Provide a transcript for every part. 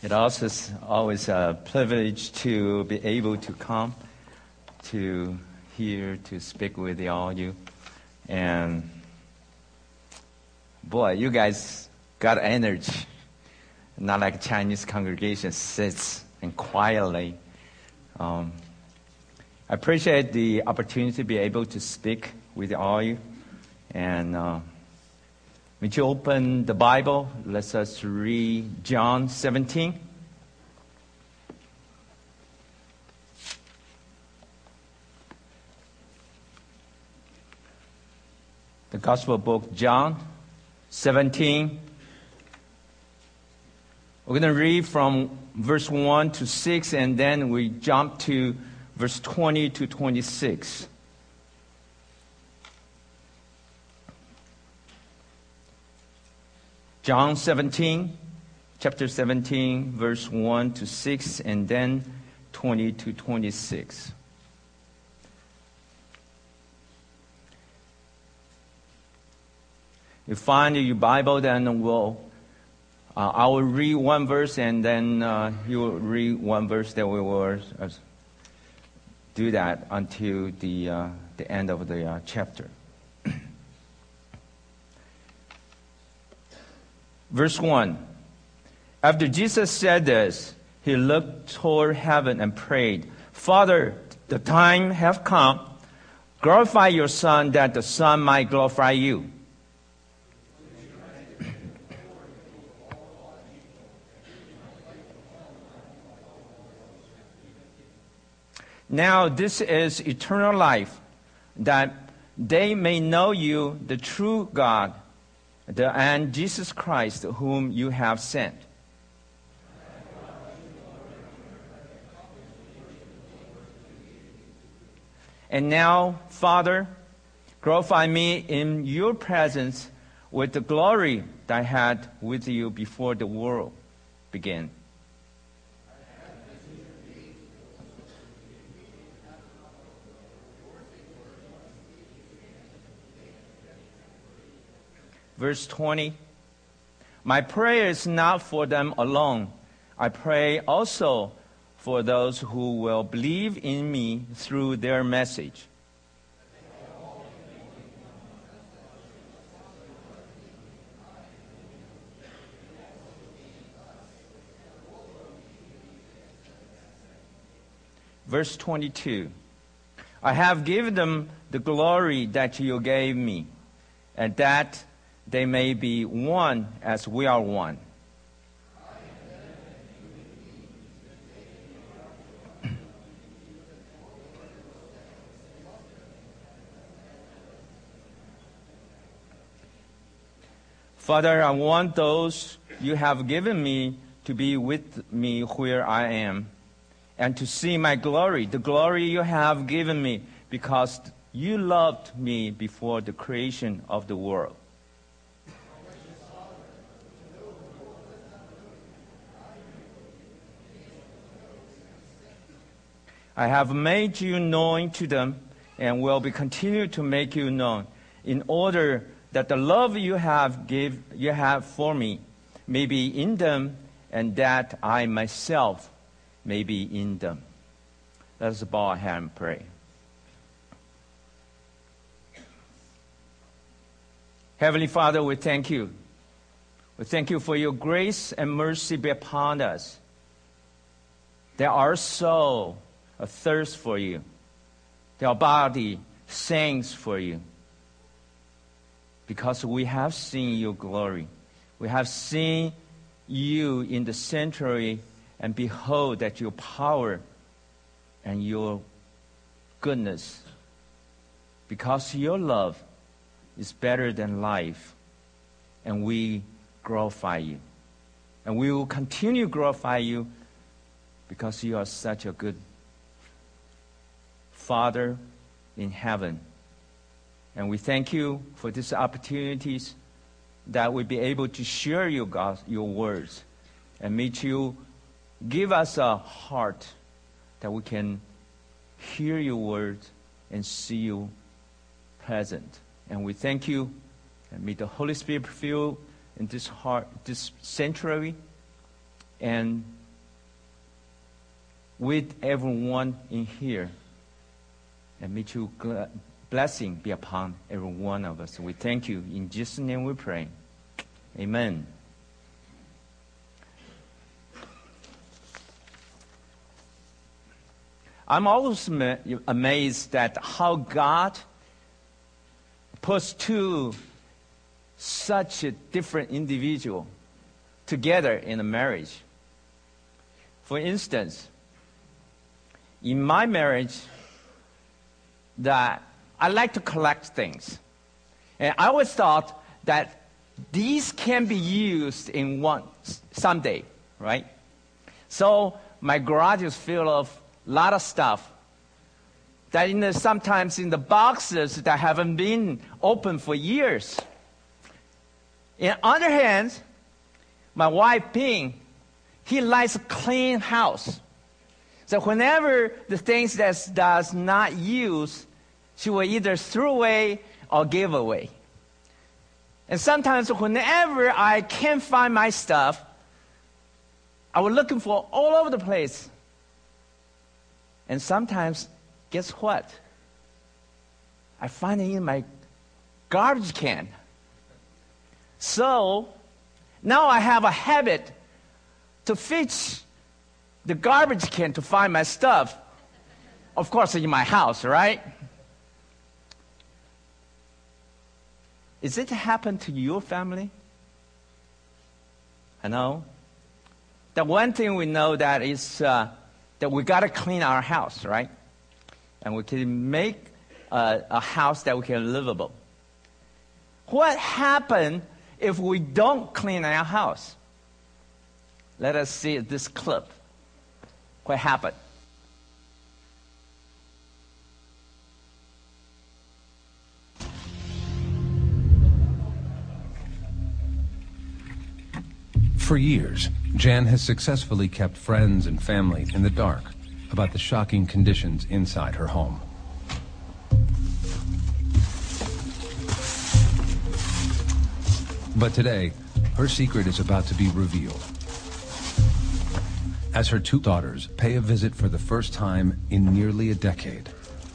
It also is always a privilege to be able to come to here to speak with all of you. And boy, you guys got energy. Not like Chinese congregation sits and quietly. I appreciate the opportunity to be able to speak with all of you. And would you open the Bible? Let us read John 17. The Gospel book, John 17. We're going to read from verse 1 to 6, and then we jump to verse 20 to 26. John 17, chapter 17, verse 1 to 6, and then 20 to 26. You find your Bible, then I will read one verse, and then you will read one verse. Then we will do that until the end of the chapter. Verse 1. After Jesus said this, he looked toward heaven and prayed, "Father, the time has come. Glorify your Son, that the Son might glorify you." Now this is eternal life, that they may know you, the true God, and Jesus Christ, whom you have sent. And now, Father, glorify me in your presence with the glory that I had with you before the world began. Verse 20, my prayer is not for them alone. I pray also for those who will believe in me through their message. Verse 22, I have given them the glory that you gave me, and that they may be one as we are one. Father, I want those you have given me to be with me where I am, and to see my glory, the glory you have given me, because you loved me before the creation of the world. I have made you known to them, and will be continue to make you known, in order that the love you have for me may be in them, and that I myself may be in them. Let us bow our head and pray. Heavenly Father, we thank you. We thank you for your grace and mercy be upon us. That our soul a thirst for you. Our body sings for you. Because we have seen your glory. We have seen you in the sanctuary, and behold that your power and your goodness. Because your love is better than life. And we glorify you. And we will continue to glorify you because you are such a good Father in heaven. And we thank you for these opportunities that we be able to share your words. And may you give us a heart that we can hear your words and see you present. And we thank you, and may the Holy Spirit fill in this heart, this sanctuary, and with everyone in here. And may your blessing be upon every one of us. We thank you. In Jesus' name we pray. Amen. I'm always amazed at how God puts two such a different individual together in a marriage. For instance, in my marriage, that I like to collect things. And I always thought that these can be used in one someday, right? So my garage is filled of a lot of stuff that sometimes in the boxes that haven't been opened for years. On the other hand, my wife Ping, he likes a clean house. So whenever the things that does not use, she will either throw away or give away. And sometimes whenever I can't find my stuff, I was looking for all over the place. And sometimes, guess what? I find it in my garbage can. So now I have a habit to fish the garbage can to find my stuff. Of course, in my house, right? Is it happen to your family? I know. The one thing we know that is that we got to clean our house, right? And we can make a house that we can livable. What happens if we don't clean our house? Let us see this clip. What happened? For years, Jan has successfully kept friends and family in the dark about the shocking conditions inside her home. But today, her secret is about to be revealed. As her two daughters pay a visit for the first time in nearly a decade.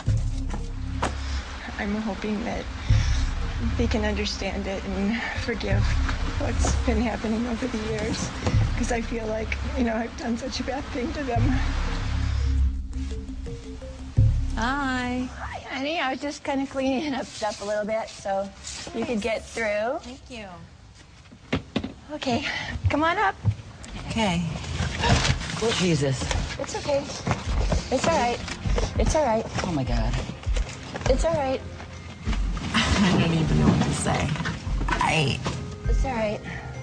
I'm hoping that they can understand it and forgive what's been happening over the years, because I feel like, I've done such a bad thing to them. Hi. Hi, honey. I was just kind of cleaning up stuff a little bit so you could get through. Thank you. Okay, come on up. Okay. Oh, Jesus. It's okay. It's all right. It's all right. Oh, my God. It's all right. I don't even know what to say. It's all right.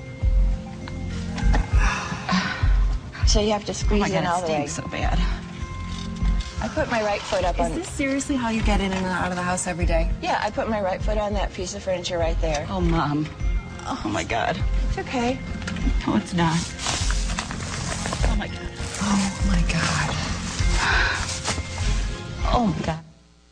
So you have to squeeze in all the way. It stinks so bad. I put my right foot up on... Is this seriously how you get in and out of the house every day? Yeah, I put my right foot on that piece of furniture right there. Oh, Mom. Oh, my God. It's okay. No, it's not. Oh, my God. Oh, my God. Oh, my God.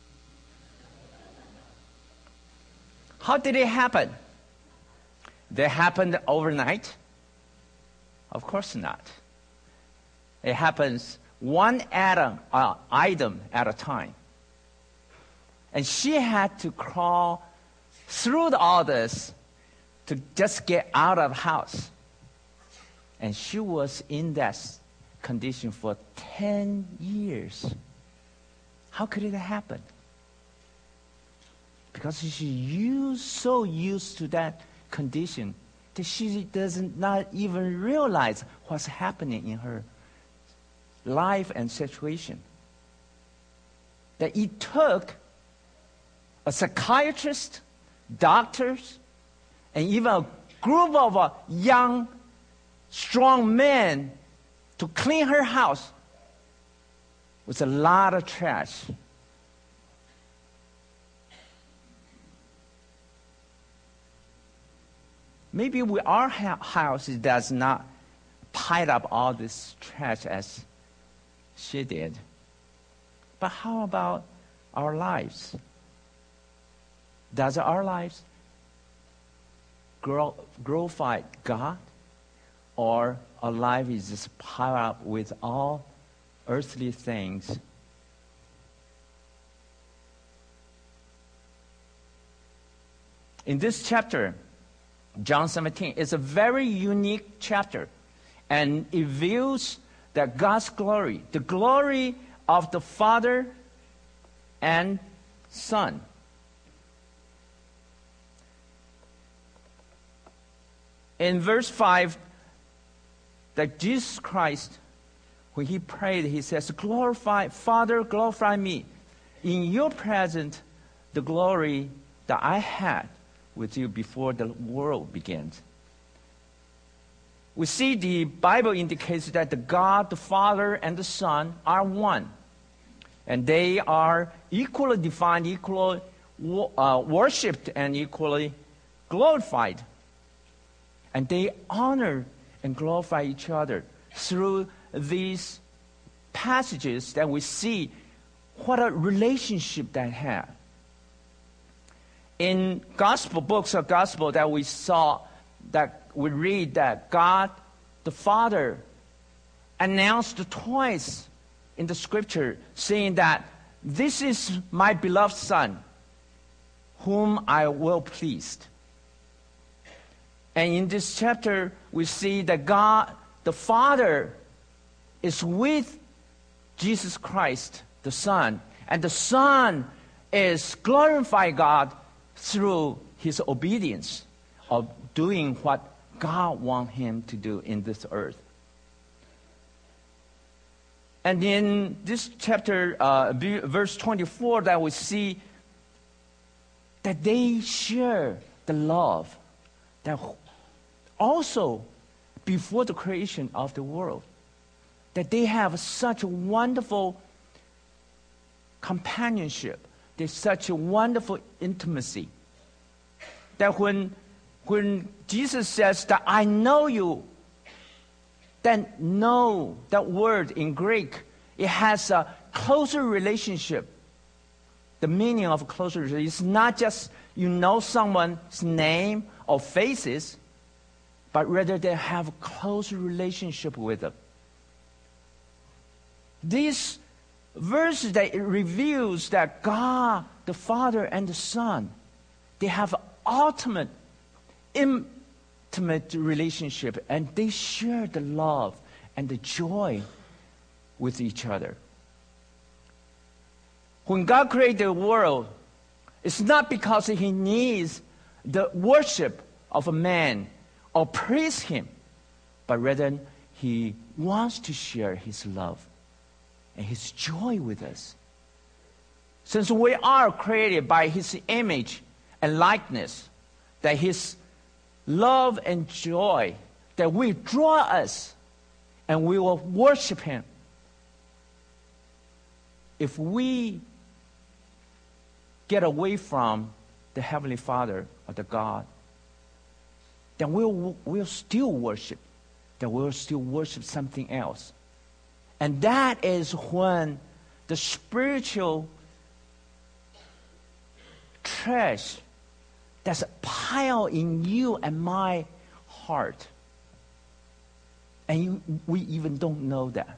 How did it happen? Did it happen overnight? Of course not. It happens one item at a time. And she had to crawl through all this to just get out of the house. And she was in that condition for 10 years. How could it happen? Because she's so used to that condition that she doesn't not even realize what's happening in her life and situation. That it took a psychiatrist, doctors, and even a group of young, strong men to clean her house with a lot of trash. Maybe our house does not pile up all this trash as she did. But how about our lives? Does our lives glorify God? or our life is just piled up with all earthly things. In this chapter, John 17, is a very unique chapter, and it reveals that God's glory, the glory of the Father and Son. In verse 5, that Jesus Christ, when he prayed, he says, Father, glorify me in your presence, the glory that I had with you before the world began. We see the Bible indicates that the God, the Father, and the Son are one. And they are equally defined, equally worshipped, and equally glorified. And they honor and glorify each other through these passages that we see what a relationship they have. In gospel books of gospel that we saw, that we read that God the Father announced twice in the scripture saying that this is my beloved Son whom I will please. And in this chapter we see that God the Father is with Jesus Christ the Son, and the Son is glorifying God through his obedience of doing what God wants him to do in this earth. And in this chapter, verse 24, that we see that they share the love that also before the creation of the world, that they have such a wonderful companionship, there's such a wonderful intimacy, that when Jesus says that I know you, then know, that word in Greek, it has a closer relationship. The meaning of a closer relationship is not just you know someone's name or faces, but rather they have a closer relationship with them. These verses that it reveals that God, the Father and the Son, they have ultimate, intimate relationship, and they share the love and the joy with each other. When God created the world, it's not because he needs the worship of a man or praise him, but rather he wants to share his love and his joy with us. Since we are created by his image and likeness, that his love and joy, that will draw us and we will worship him. If we get away from the Heavenly Father or the God, then we'll still worship. Then we'll still worship something else. And that is when the spiritual trash that's piled in you and my heart, and we even don't know that.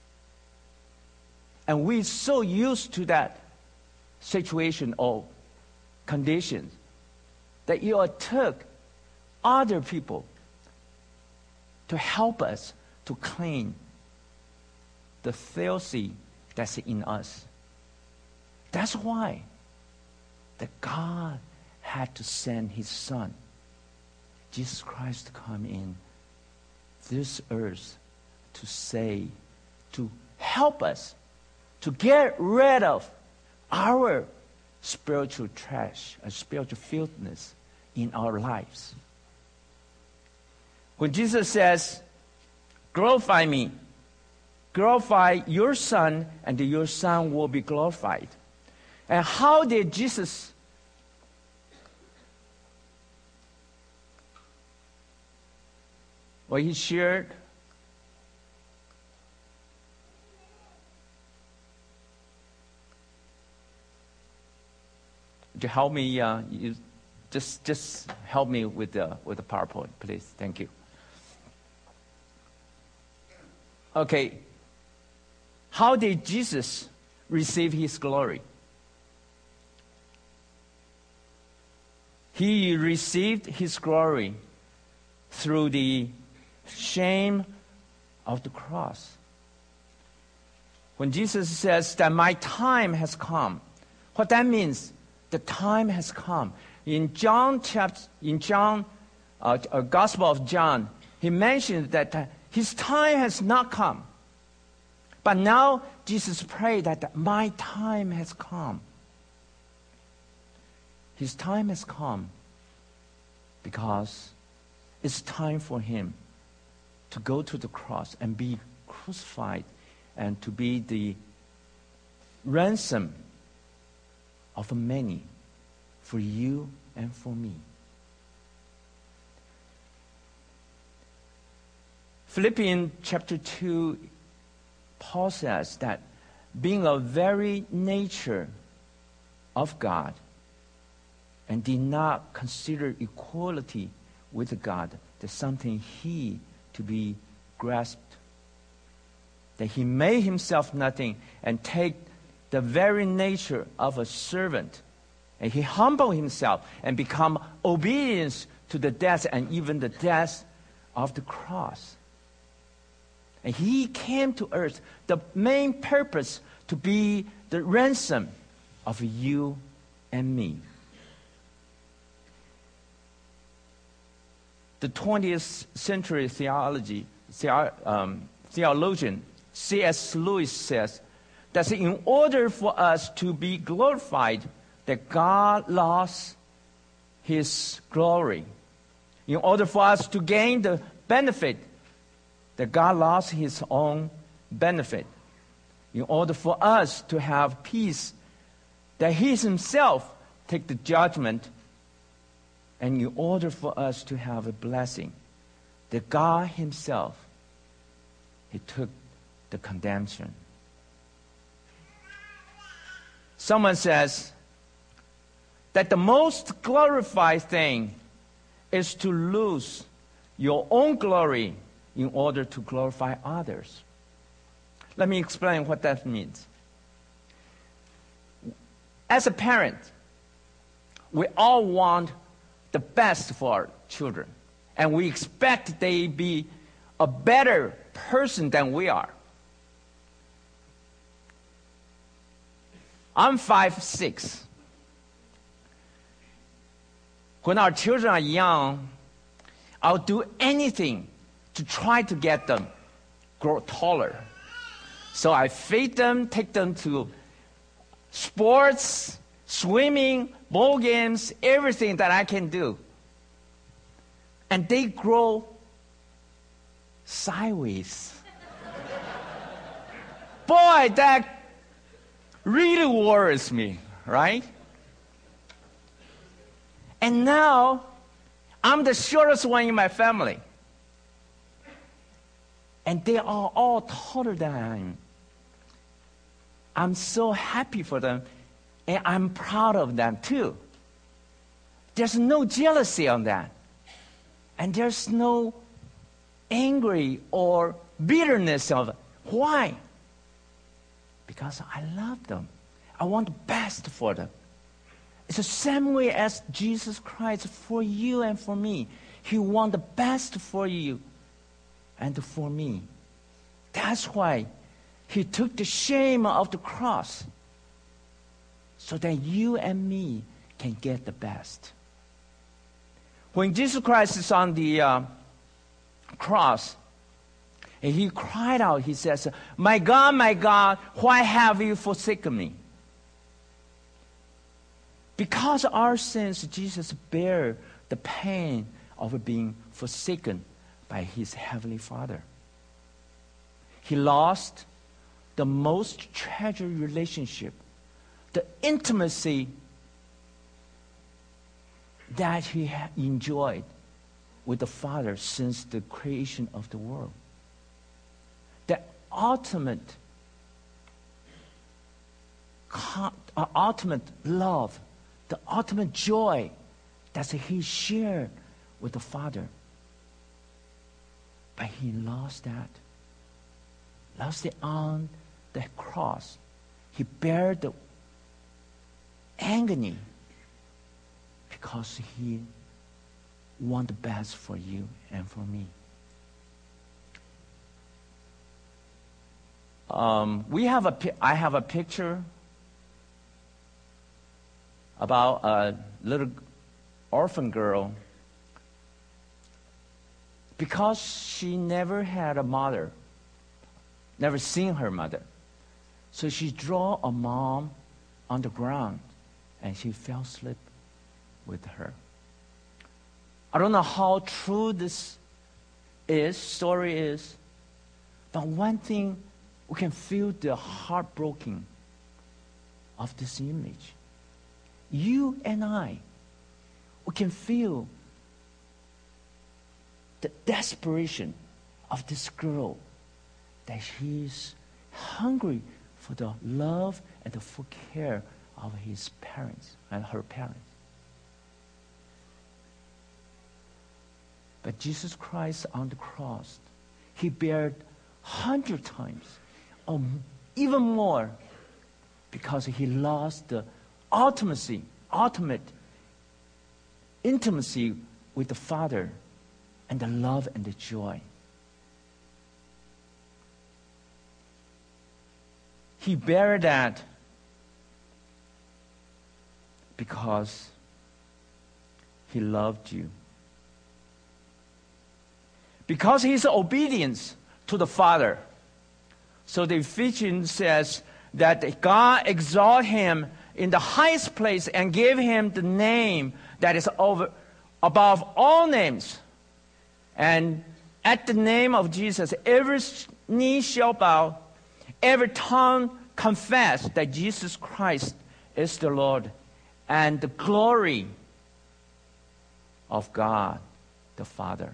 And we're so used to that situation or conditions that you took other people to help us to clean the filthy that's in us. That's why that God had to send his Son, Jesus Christ, to come in this earth to save, to help us, to get rid of our spiritual trash, spiritual filthiness in our lives. When Jesus says, glorify me, glorify your Son, and your Son will be glorified. And how did Jesus he shared to help me, you just help me with the PowerPoint, please. Thank you. Okay, how did Jesus receive his glory? He received his glory through the shame of the cross. When Jesus says that my time has come, what that means, the time has come. In Gospel of John, he mentioned that his time has not come. But now Jesus prayed that my time has come. His time has come because it's time for him to go to the cross and be crucified and to be the ransom of many for you and for me. Philippians chapter 2, Paul says that being a very nature of God and did not consider equality with God as something he to be grasped, that he made himself nothing and take the very nature of a servant, and he humbled himself and become obedient to the death and even the death of the cross. And he came to earth, the main purpose to be the ransom of you and me. The 20th century theologian C.S. Lewis says that in order for us to be glorified, that God lost his glory. In order for us to gain the benefit, that God lost his own benefit. In order for us to have peace, that he himself take the judgment. And in order for us to have a blessing, that God himself, he took the condemnation. Someone says that the most glorified thing is to lose your own glory in order to glorify others. Let me explain what that means. As a parent, we all want the best for our children, and we expect they be a better person than we are. I'm 5'6". When our children are young, I'll do anything to try to get them grow taller. So I feed them, take them to sports, swimming, ball games, everything that I can do. And they grow sideways. Boy, that really worries me, right? And now, I'm the shortest one in my family. And they are all taller than I am. I'm so happy for them, and I'm proud of them too. There's no jealousy on that. And there's no angry or bitterness of it. Why? Because I love them. I want the best for them. It's the same way as Jesus Christ for you and for me. He wants the best for you and for me. That's why he took the shame of the cross so that you and me can get the best. When Jesus Christ is on the cross, and he cried out, he says, my God, why have you forsaken me? Because of our sins, Jesus bare the pain of being forsaken by his heavenly Father. He lost the most treasured relationship, the intimacy that he had enjoyed with the Father since the creation of the world. The ultimate love, the ultimate joy that he shared with the Father. But he lost that lost it on the cross. He bare the agony because he want the best for you and for me. I have a picture about a little orphan girl. Because she never had a mother, never seen her mother, so she drew a mom on the ground, and she fell asleep with her. I don't know how true this story is, but one thing, we can feel the heartbroken of this image. You and I, we can feel the desperation of this girl, that she's hungry for the love and the full care of his parents and her parents. But Jesus Christ on the cross, he bared 100 times, or even more, because he lost the ultimate intimacy with the Father, and the love and the joy. He bare that because he loved you. Because his obedience to the Father. So the Ephesians says that God exalted him in the highest place and gave him the name that is above all names. And at the name of Jesus, every knee shall bow, every tongue confess that Jesus Christ is the Lord, and the glory of God the Father.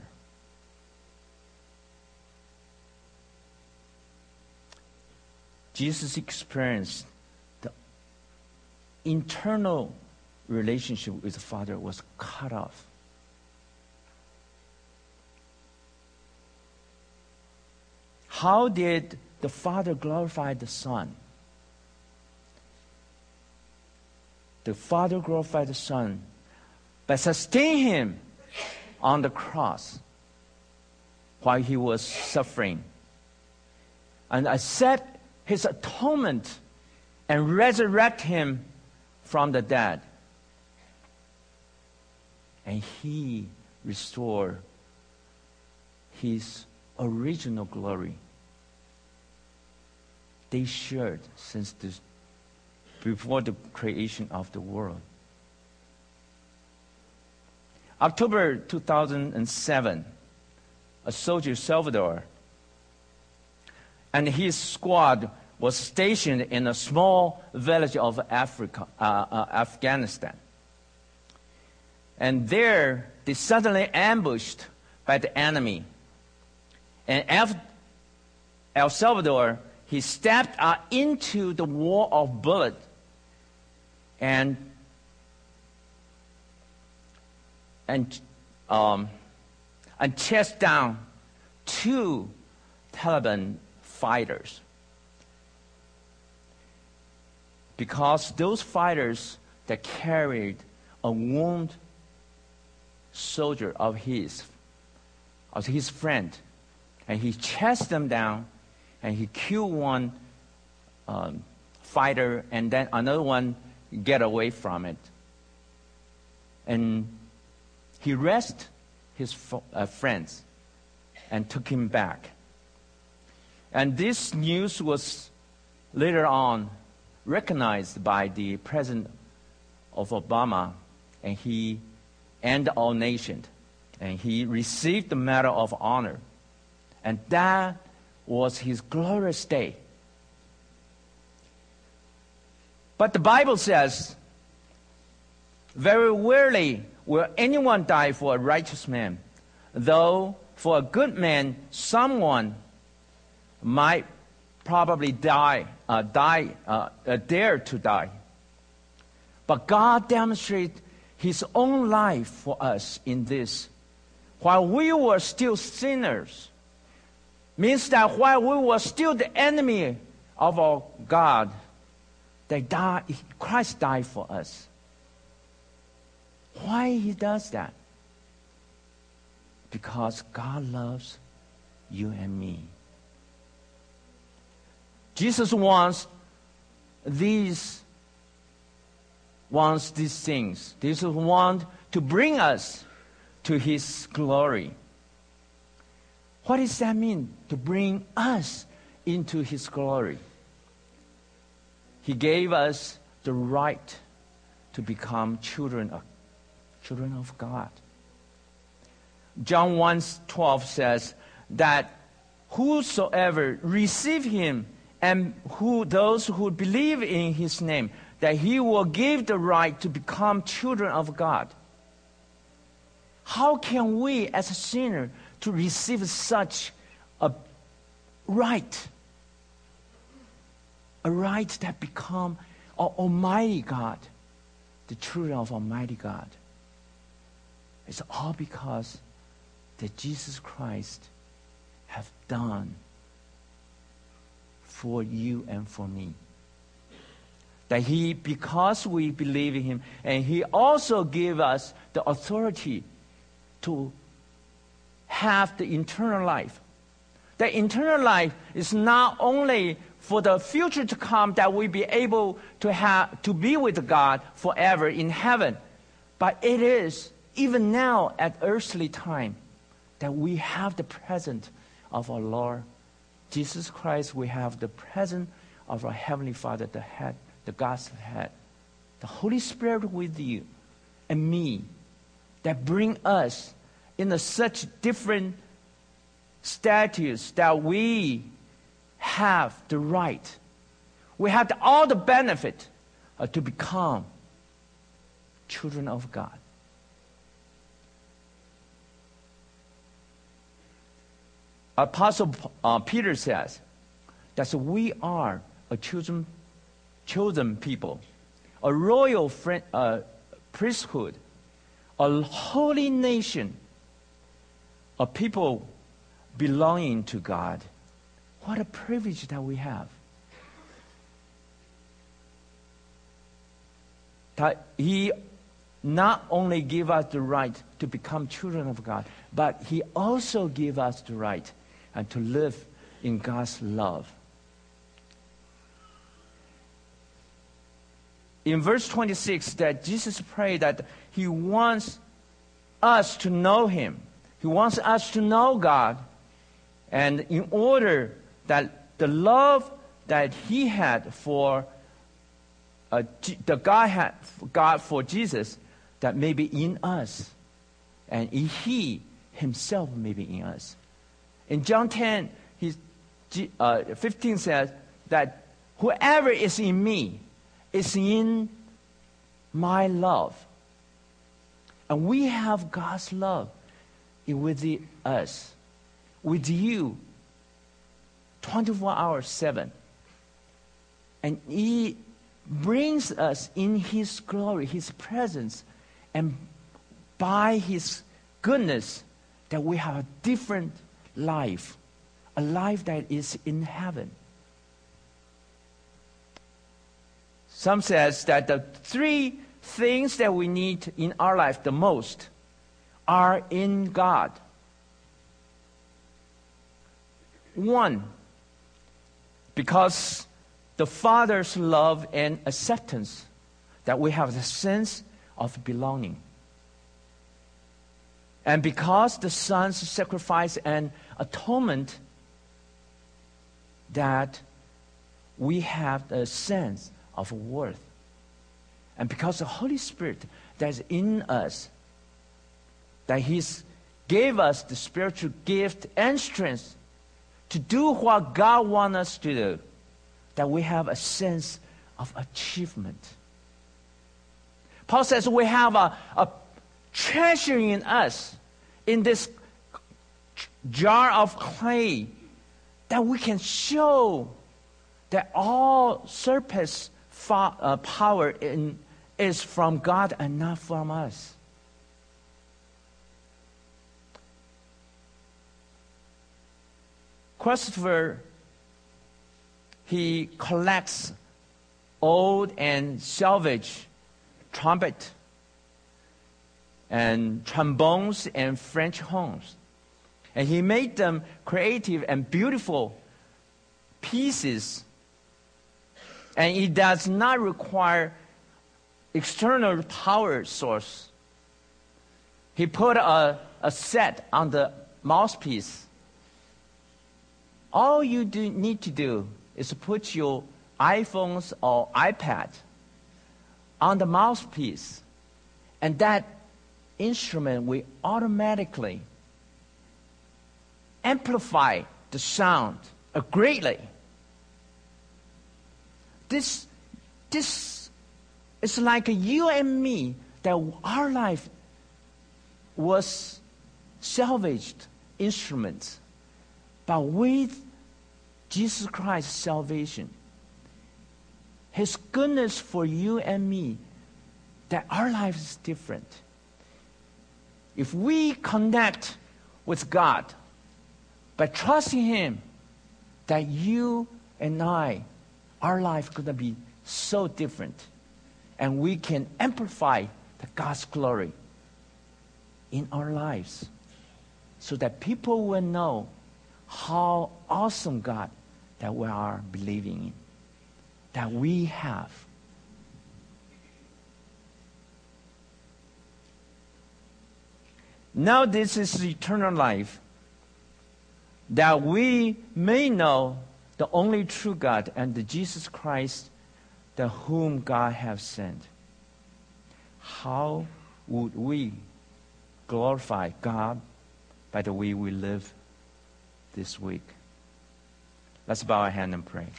Jesus experienced the internal relationship with the Father was cut off. How did the Father glorify the Son? The Father glorified the Son by sustaining him on the cross while he was suffering, and accept his atonement and resurrect him from the dead. And he restored his original glory they shared since before the creation of the world. October 2007, a soldier, Salvador, and his squad was stationed in a small village of Afghanistan. And there, they suddenly ambushed by the enemy. And El Salvador, he stepped into the wall of bullets and chased down 2 Taliban fighters. Because those fighters that carried a wounded soldier of his friend, and he chased them down, and he killed one fighter, and then another one get away from it. And he rescued his friends and took him back. And this news was later on recognized by the President of Obama, and all nations. And he received the Medal of Honor. And that was his glorious day. But the Bible says, very rarely will anyone die for a righteous man, though for a good man, someone might probably dare to die. But God demonstrated his own life for us in this. While we were still sinners, Means that while we were still the enemy of our God, Christ died for us. Why he does that? Because God loves you and me. Jesus wants these things. Jesus wants to bring us to his glory. What does that mean? To bring us into his glory. He gave us the right to become children of God. John 1:12 says that whosoever receive him and those who believe in his name, that he will give the right to become children of God. How can we as a sinner to receive such a right? A right that become Almighty God, the children of Almighty God. It's all because that Jesus Christ have done for you and for me. That because we believe in him, and he also gave us the authority to have the eternal life. The eternal life is not only for the future to come that we be able to be with God forever in heaven, but it is even now at earthly time that we have the presence of our Lord Jesus Christ. We have the presence of our Heavenly Father, the head, the God's head, the Holy Spirit with you and me, that bring us in such different status that we have the right. We have all the benefit to become children of God. Apostle Peter says that we are a chosen people, a royal priesthood, a holy nation, a people belonging to God. What a privilege that we have. That he not only gave us the right to become children of God, but he also gave us the right to live in God's love. In verse 26, that Jesus prayed that he wants us to know him. He wants us to know God. And in order that the love that he had for God for Jesus, that may be in us, and he himself may be in us. In John 10, 15 says that whoever is in me is in my love. And we have God's love with us, with you, 24 hours, 7. And he brings us in his glory, his presence, and by his goodness, that we have a different life, a life that is in heaven. Some says that the 3 things that we need in our life the most are in God. 1, because the Father's love and acceptance, that we have the sense of belonging. And because the Son's sacrifice and atonement, that we have a sense of worth. And because the Holy Spirit that's in us, that he's gave us the spiritual gift and strength to do what God wants us to do, that we have a sense of achievement. Paul says we have a treasure in us, in this jar of clay, that we can show that all surpass power is from God and not from us. Christopher, he collects old and salvage trumpet and trombones and French horns. And he made them creative and beautiful pieces. And it does not require external power source. He put a set on the mouthpiece. All you need to do is to put your iPhones or iPad on the mouthpiece, and that instrument will automatically amplify the sound greatly. This is like you and me, that our life was salvaged instruments, but with Jesus Christ's salvation, His goodness for you and me, that our life is different. If we connect with God by trusting Him, that you and I, our life is going to be so different, and we can amplify the God's glory in our lives, so that people will know how awesome God that we are believing in, that we have. Now this is eternal life, that we may know the only true God and the Jesus Christ, the whom God has sent. How would we glorify God by the way we live this week? Let's bow our hand and pray.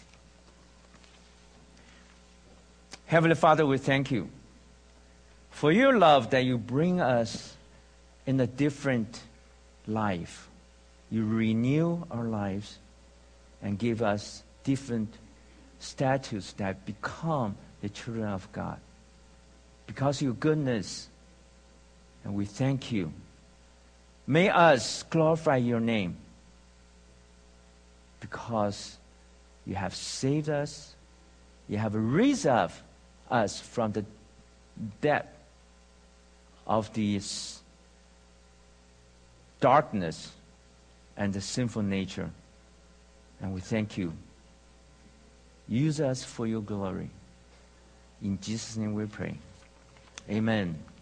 Heavenly Father, we thank you for your love, that you bring us in a different life. You renew our lives and give us different status that become the children of God. Because of your goodness, and we thank you. May us glorify your name, because you have saved us, you have raised up us from the death of this darkness and the sinful nature. And we thank you. Use us for your glory. In Jesus' name we pray. Amen.